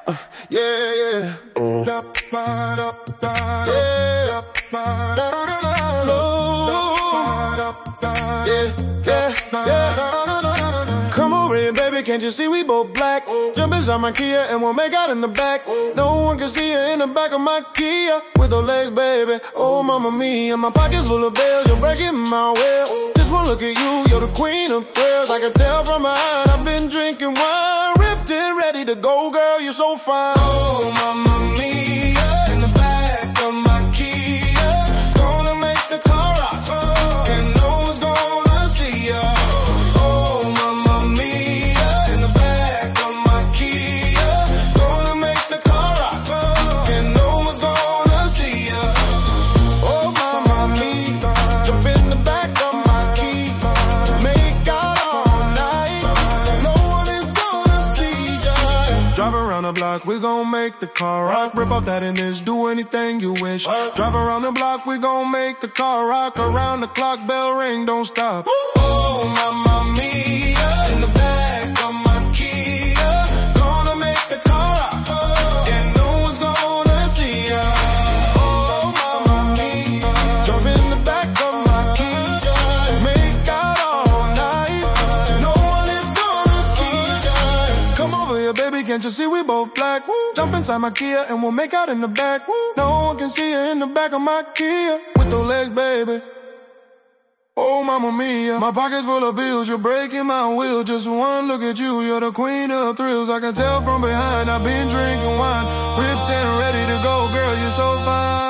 Yeah, yeah. Da, ba, da, da, yeah. Da, ba, da, da, da, da. Yeah, yeah, yeah. Come over here, baby, can't you see we both black? Jump inside my Kia and we'll make out in the back. No one can see you in the back of my Kia with those legs, baby. Oh, mama mia, my pockets full of bills, you're breaking my will. Just one look at you, you're the queen of thrills. I can tell from my eyes, I've been drinking wine, ripped and ready to go, girl, you're so fine. Oh, mama mia, in the back of my Kia, gonna make the car rock, and no one's gonna see ya. Oh, mama mia, in the back of my Kia, gonna make the car rock, and no one's gonna see ya. Oh, mama mia, jump in the back of my Kia, make out all night, no one is gonna see ya. Drive around the block, we gon' make the car rock. Rip off that and this, do anything you wish. Drive around the block, we gon' make the car rock. Around the clock, bell ring, don't stop. Oh, mama mia, in the back of my Kia, gonna make the car rock, and no one's gonna see ya. Oh, mama mia, jump in the back of my Kia, make out all night, no one is gonna see ya. Come over here, baby, can't you see we both black? Jump inside my Kia and we'll make out in the back. No one can see you in the back of my Kia with those legs, baby. Oh, mama mia, my pockets full of bills, you're breaking my will. Just one look at you, you're the queen of thrills. I can tell from behind, I've been drinking wine, ripped and ready to go, girl, you're so fine.